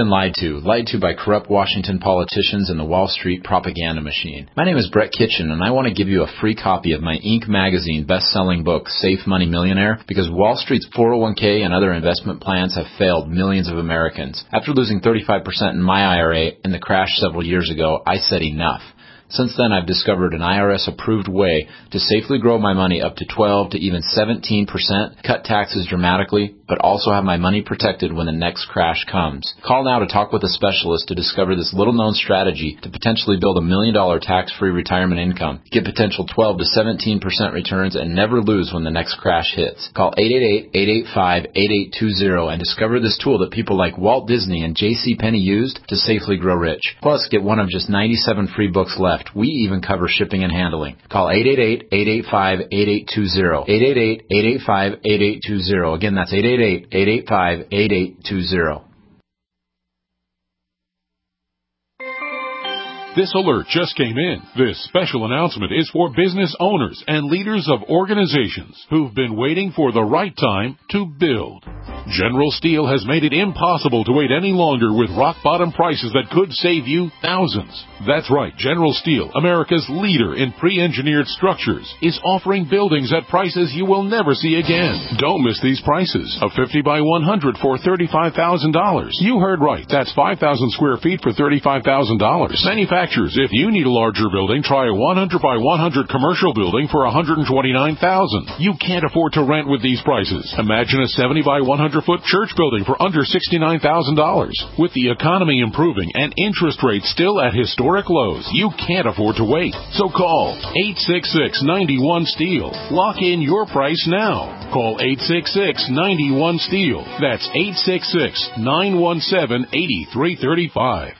lied to. Lied to by corrupt Washington politicians and the Wall Street propaganda machine. My name is Brett Kitchen, and I want to give you a free copy of my Inc magazine best-selling book, Safe Money Millionaire, because Wall Street's four oh one k and other investment plans have failed millions of Americans. After losing thirty-five percent in my I R A in the crash several years ago, I said enough. Since then, I've discovered an I R S-approved way to safely grow my money up to twelve to even seventeen percent, cut taxes dramatically, but also have my money protected when the next crash comes. Call now to talk with a specialist to discover this little-known strategy to potentially build a million-dollar tax-free retirement income, get potential twelve to seventeen percent returns, and never lose when the next crash hits. Call eight eight eight, eight eight five, eight eight two zero and discover this tool that people like Walt Disney and J C Penney used to safely grow rich. Plus, get one of just ninety-seven free books left. We even cover shipping and handling. Call eight eight eight, eight eight five, eight eight two zero. eight eight eight, eight eight five, eight eight two zero. Again, that's eight eight eight, eight eight five, eight eight two zero. This alert just came in. This special announcement is for business owners and leaders of organizations who've been waiting for the right time to build. General Steel has made it impossible to wait any longer with rock-bottom prices that could save you thousands. That's right, General Steel, America's leader in pre-engineered structures, is offering buildings at prices you will never see again. Don't miss these prices. A fifty by one hundred for thirty-five thousand dollars. You heard right. That's five thousand square feet for thirty-five thousand dollars. Manufacturers, if you need a larger building, try a one hundred by one hundred commercial building for one hundred twenty-nine thousand dollars. You can't afford to rent with these prices. Imagine a seventy by one hundred foot church building for under sixty-nine thousand dollars. With the economy improving and interest rates still at historic lows, you can't afford to wait. So call eight six six, nine one, STEEL. Lock in your price now. Call eight six six, nine one, STEEL. That's eight six six, nine one seven, eight three three five.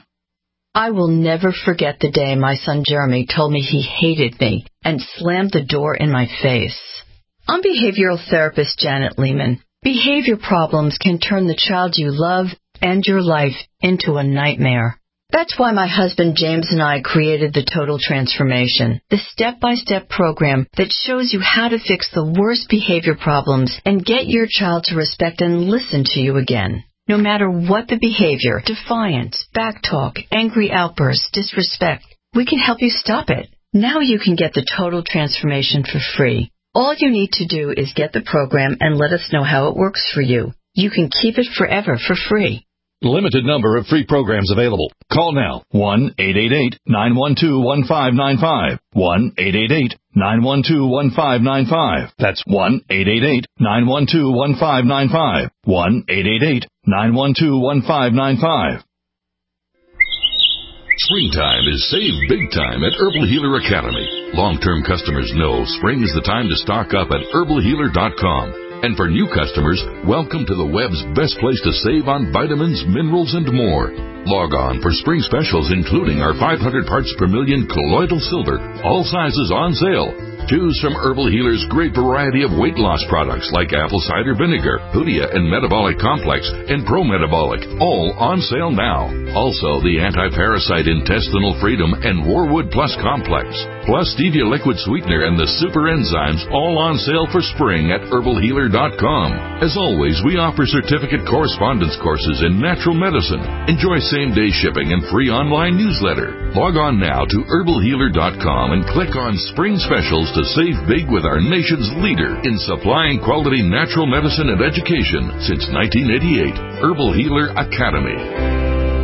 I will never forget the day my son Jeremy told me he hated me and slammed the door in my face. I'm behavioral therapist Janet Lehman. Behavior problems can turn the child you love and your life into a nightmare. That's why my husband James and I created the Total Transformation, the step-by-step program that shows you how to fix the worst behavior problems and get your child to respect and listen to you again. No matter what the behavior, defiance, backtalk, angry outbursts, disrespect, we can help you stop it. Now you can get the Total Transformation for free. All you need to do is get the program and let us know how it works for you. You can keep it forever for free. Limited number of free programs available. Call now. one eight eight eight, nine one two, one five nine five. one eight eight eight, nine one two, one five nine five. That's one eight eight eight, nine one two, one five nine five. one eight eight eight, nine one two, one five nine five. Springtime is save big time at Herbal Healer Academy. Long-term customers know spring is the time to stock up at herbal healer dot com. And for new customers, welcome to the web's best place to save on vitamins, minerals, and more. Log on for spring specials including our five hundred parts per million colloidal silver, all sizes on sale. Choose from Herbal Healer's great variety of weight loss products like apple cider vinegar, Hoodia and Metabolic Complex, and Pro Metabolic, all on sale now. Also, the Anti-Parasite Intestinal Freedom and Warwood Plus Complex, plus Stevia Liquid Sweetener and the Super Enzymes, all on sale for spring at herbal healer dot com. As always, we offer certificate correspondence courses in natural medicine. Enjoy same-day shipping and free online newsletter. Log on now to herbal healer dot com and click on Spring Specials to save big with our nation's leader in supplying quality natural medicine and education since nineteen eighty-eight, Herbal Healer Academy.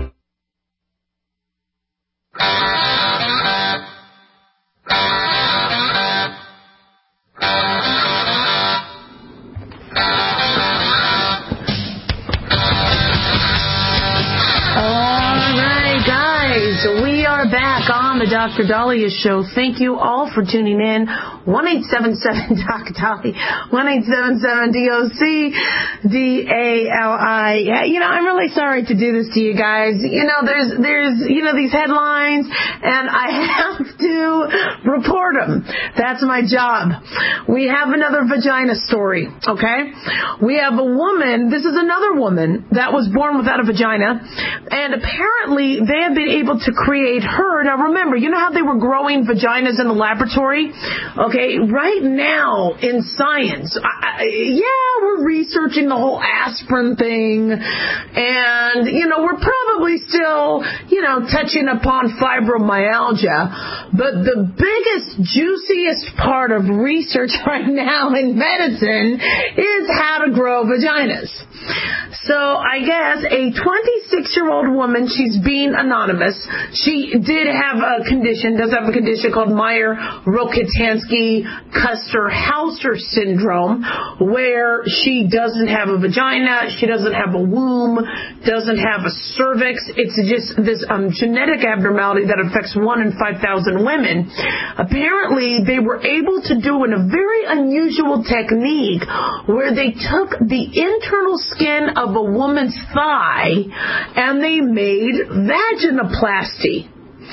The Doctor Dahlia Show. Thank you all for tuning in. one eight seven seven Doc Dahlia, one eight seven seven D O C D A L I. Yeah, you know, I'm really sorry to do this to you guys. You know, there's, there's, you know, these headlines, and I have to report them. That's my job. We have another vagina story, okay? We have a woman, this is another woman that was born without a vagina, and apparently they have been able to create her. Now remember, remember, you know how they were growing vaginas in the laboratory? Okay, right now in science, I, I, yeah, we're researching the whole aspirin thing, and, you know, we're probably still, you know, touching upon fibromyalgia, but the biggest, juiciest part of research right now in medicine is how to grow vaginas. So I guess a twenty-six-year-old woman, she's being anonymous, she did have a condition, does have a condition called Mayer-Rokitansky-Kuster-Hauser syndrome, where she doesn't have a vagina, she doesn't have a womb, doesn't have a cervix. It's just this um, genetic abnormality that affects one in five thousand women. Apparently, they were able to do in a very unusual technique where they took the internal skin of a woman's thigh and they made vaginoplasty.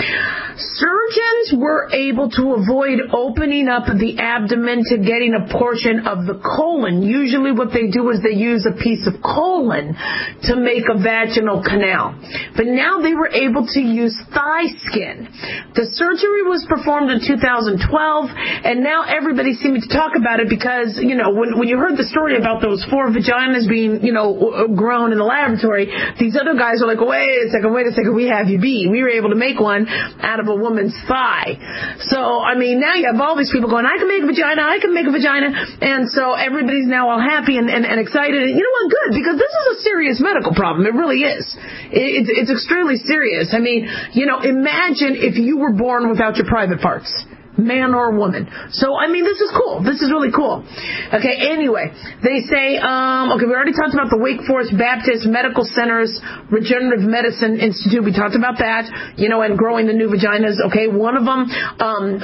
Surgeons were able to avoid opening up the abdomen to getting a portion of the colon. Usually what they do is they use a piece of colon to make a vaginal canal. But now they were able to use thigh skin. The surgery was performed in two thousand twelve, and now everybody's seeming to talk about it because, you know, when, when you heard the story about those four vaginas being, you know, grown in the laboratory, these other guys were like, wait a second, wait a second, we have you beat. We were able to make one out of a woman's thigh. So, I mean, now you have all these people going, I can make a vagina, I can make a vagina, and so everybody's now all happy and, and, and excited. And you know what, good, because this is a serious medical problem. It really is. It, it's, it's extremely serious. I mean, you know, imagine if you were born without your private parts. Man or woman. So, I mean, this is cool. This is really cool. Okay, anyway, they say, um, okay, we already talked about the Wake Forest Baptist Medical Center's Regenerative Medicine Institute. We talked about that, you know, and growing the new vaginas. Okay, one of them um,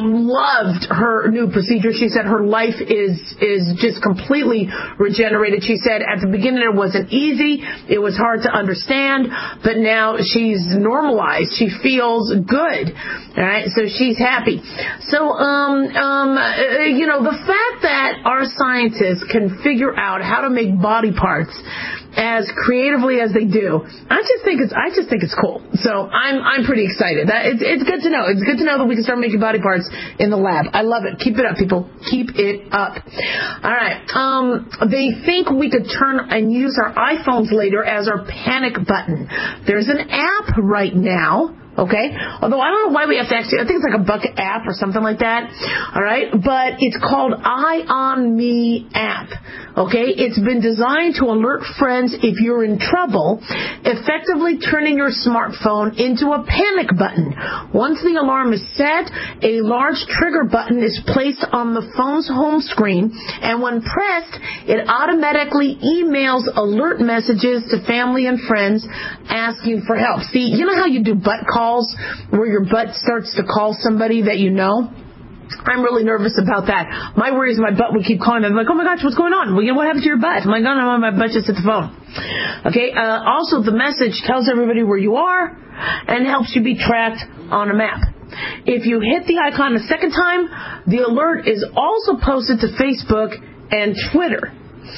loved her new procedure. She said her life is is just completely regenerated. She said at the beginning it wasn't easy. It was hard to understand, but now she's normalized. She feels good. All right, so she's happy. So, um, um, uh, you know, the fact that our scientists can figure out how to make body parts as creatively as they do, I just think it's, I just think it's cool. So I'm, I'm pretty excited. That it's, it's good to know. It's good to know that we can start making body parts in the lab. I love it. Keep it up, people. Keep it up. All right. Um, they think we could turn and use our iPhones later as our panic button. There's an app right now. Okay? Although I don't know why we have to actually, I think it's like a Bucket app or something like that. Alright? But it's called Eye on Me app. Okay? It's been designed to alert friends if you're in trouble, effectively turning your smartphone into a panic button. Once the alarm is set, a large trigger button is placed on the phone's home screen, and when pressed, it automatically emails alert messages to family and friends asking for help. See, you know how you do butt calls? Where your butt starts to call somebody that you know? I'm really nervous about that. My worry is my butt would keep calling. I'm like, oh my gosh, what's going on? Well, you know, what happened to your butt? I'm like, no, no, my butt just hit the phone. Okay, uh, also the message tells everybody where you are and helps you be tracked on a map. If you hit the icon a second time, the alert is also posted to Facebook and Twitter.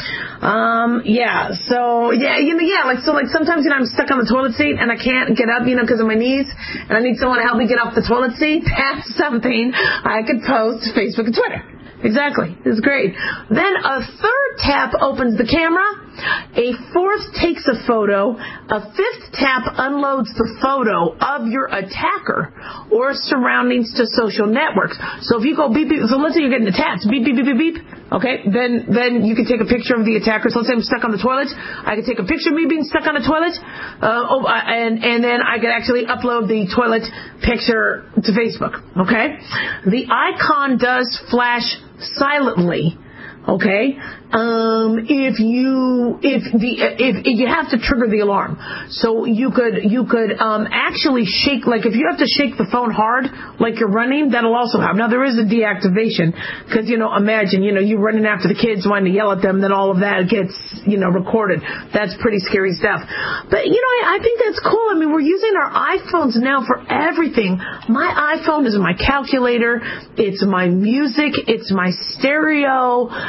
Um, yeah, so, yeah, you know, yeah, like, so, like, sometimes, you know, I'm stuck on the toilet seat and I can't get up, you know, because of my knees, and I need someone to help me get off the toilet seat. That's something I could post to Facebook and Twitter. Exactly. It's great. Then a third tap opens the camera. A fourth takes a photo. A fifth tap unloads the photo of your attacker or surroundings to social networks. So if you go beep, beep, so let's say you're getting attacked, beep, beep, beep, beep, beep. Okay, then then you can take a picture of the attacker. So let's say I'm stuck on the toilet. I can take a picture of me being stuck on a toilet, uh, oh, and and then I can actually upload the toilet picture to Facebook. Okay, the icon does flash silently. Okay, um, if you if the if, if you have to trigger the alarm, so you could you could um, actually shake, like if you have to shake the phone hard, like you're running, that'll also happen. Now there is a deactivation because you know imagine you know you running after the kids wanting to yell at them, then all of that gets you know recorded. That's pretty scary stuff. But you know I, I think that's cool. I mean we're using our iPhones now for everything. My iPhone is my calculator. It's my music. It's my stereo.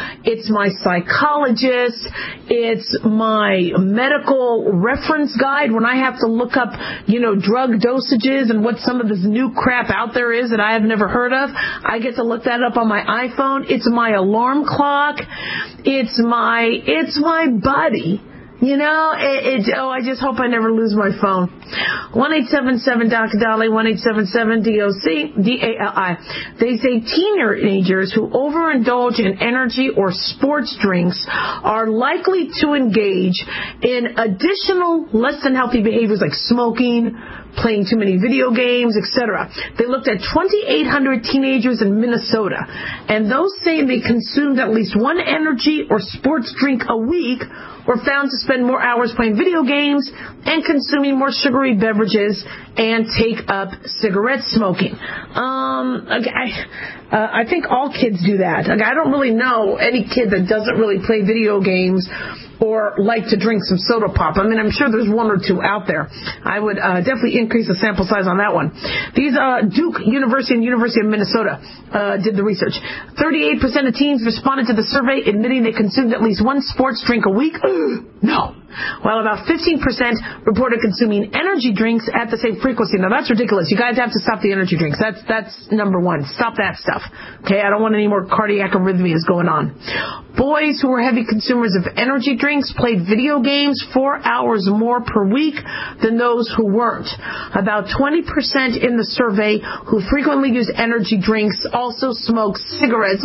It's my psychologist. It's my medical reference guide when I have to look up, you know, drug dosages and what some of this new crap out there is that I have never heard of. I get to look that up on my iPhone. It's my alarm clock. It's my, it's my buddy. You know, it, it, oh, I just hope I never lose my phone. one eight seven seven D O C Dolly, one eight seven seven D O C D A L I. They say teenagers who overindulge in energy or sports drinks are likely to engage in additional less than healthy behaviors like smoking, playing too many video games, et cetera. They looked at twenty-eight hundred teenagers in Minnesota, and those saying they consumed at least one energy or sports drink a week were found to spend more hours playing video games and consuming more sugary beverages and take up cigarette smoking. Um, okay, I, uh, I think all kids do that. Like, I don't really know any kid that doesn't really play video games or like to drink some soda pop. I mean, I'm sure there's one or two out there. I would uh, definitely increase the sample size on that one. These uh, Duke University and University of Minnesota uh, did the research. thirty-eight percent of teens responded to the survey admitting they consumed at least one sports drink a week. No. While about fifteen percent reported consuming energy drinks at the same frequency. Now, that's ridiculous. You guys have to stop the energy drinks. That's that's number one. Stop that stuff. Okay, I don't want any more cardiac arrhythmias going on. Boys who were heavy consumers of energy drinks played video games four hours more per week than those who weren't. About twenty percent in the survey who frequently use energy drinks also smoke cigarettes.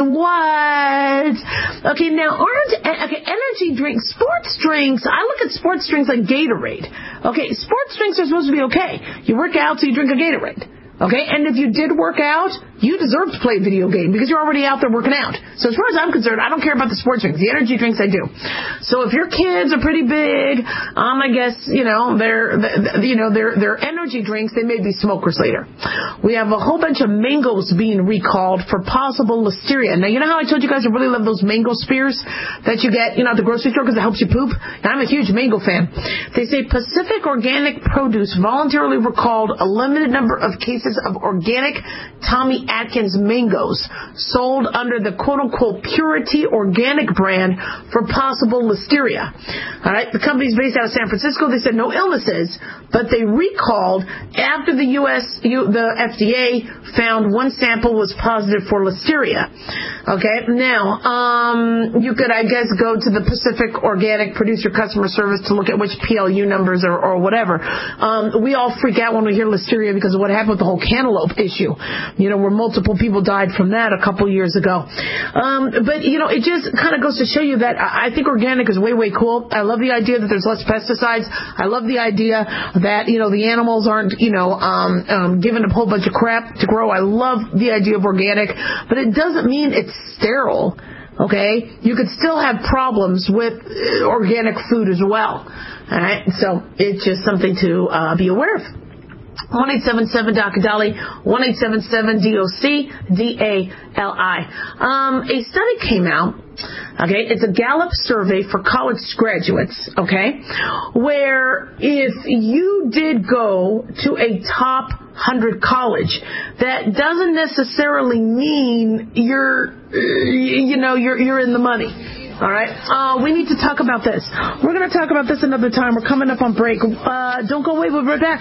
What? Okay, now aren't okay, energy drinks, sports drinks, I look at sports drinks like Gatorade. Okay, sports drinks are supposed to be okay. You work out, so you drink a Gatorade. Okay, and if you did work out, you deserve to play a video game because you're already out there working out. So as far as I'm concerned, I don't care about the sports drinks. The energy drinks, I do. So if your kids are pretty big, um, I guess, you know, they're, you know, they're, they're energy drinks, they may be smokers later. We have a whole bunch of mangoes being recalled for possible listeria. Now, you know how I told you guys I really love those mango spears that you get, you know, at the grocery store because it helps you poop? And I'm a huge mango fan. They say Pacific Organic Produce voluntarily recalled a limited number of cases of organic Tommy Atkins mangoes sold under the quote-unquote Purity Organic brand for possible listeria. All right, the company's based out of San Francisco. They said no illnesses, but they recalled after the U S, the F D A found one sample was positive for listeria. Okay, now, um, you could, I guess, go to the Pacific Organic Producer Customer Service to look at which P L U numbers or, or whatever. Um, we all freak out when we hear listeria because of what happened with the whole cantaloupe issue, you know, where multiple people died from that a couple years ago. Um, but, you know, it just kind of goes to show you that I think organic is way, way cool. I love the idea that there's less pesticides. I love the idea that, you know, the animals aren't, you know, um, um, given a whole bunch of crap to grow. I love the idea of organic, but it doesn't mean it's sterile. Okay? You could still have problems with organic food as well. All right? So it's just something to uh, be aware of. one eight seven seven D O C Dolly, one eight seven seven D O C D A L I. Um, a study came out, okay, it's a Gallup survey for college graduates, okay, where if you did go to a top one hundred college, that doesn't necessarily mean you're, you know, you're, you're in the money. All right. Uh, we need to talk about this. We're going to talk about this another time. We're coming up on break. Uh, don't go away. We'll be right back.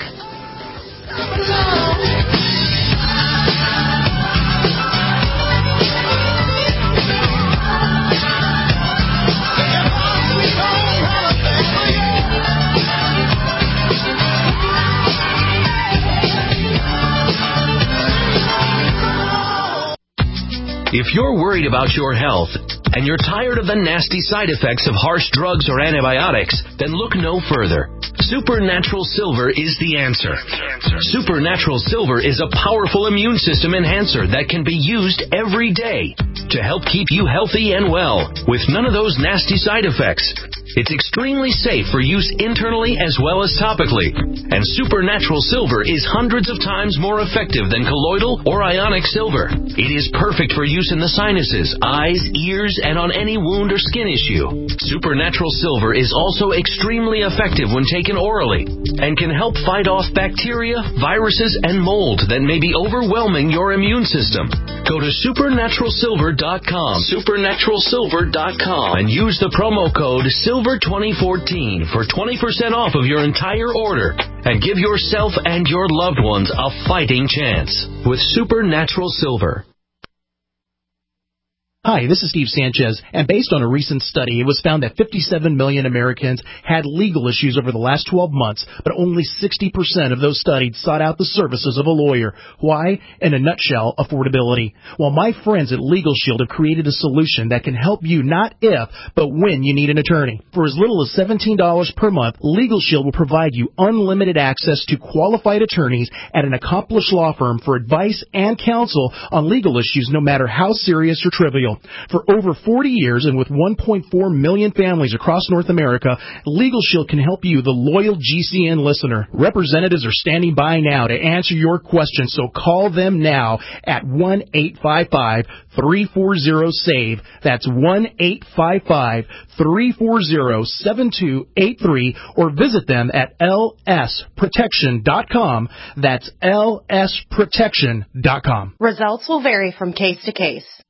If you're worried about your health and you're tired of the nasty side effects of harsh drugs or antibiotics, then look no further. Supernatural Silver is the answer. Supernatural Silver is a powerful immune system enhancer that can be used every day to help keep you healthy and well with none of those nasty side effects. It's extremely safe for use internally as well as topically. And Supernatural Silver is hundreds of times more effective than colloidal or ionic silver. It is perfect for use in the sinuses, eyes, ears, and on any wound or skin issue. Supernatural Silver is also extremely effective when taken orally and can help fight off bacteria, viruses, and mold that may be overwhelming your immune system. Go to supernatural silver dot com, supernatural silver dot com, and use the promo code silver twenty fourteen for twenty percent off of your entire order. And give yourself and your loved ones a fighting chance with Supernatural Silver. Hi, this is Steve Sanchez, and based on a recent study, it was found that fifty-seven million Americans had legal issues over the last twelve months, but only sixty percent of those studied sought out the services of a lawyer. Why? In a nutshell, affordability. Well, my friends at Legal Shield have created a solution that can help you not if, but when you need an attorney. For as little as seventeen dollars per month, Legal Shield will provide you unlimited access to qualified attorneys at an accomplished law firm for advice and counsel on legal issues, no matter how serious or trivial. For over forty years and with one point four million families across North America, Legal Shield can help you, the loyal G C N listener. Representatives are standing by now to answer your questions, so call them now at one eight five five, three four zero, S A V E. That's one eight five five, three four zero, seven two eight three, or visit them at L S protection dot com. That's L S protection dot com. Results will vary from case to case.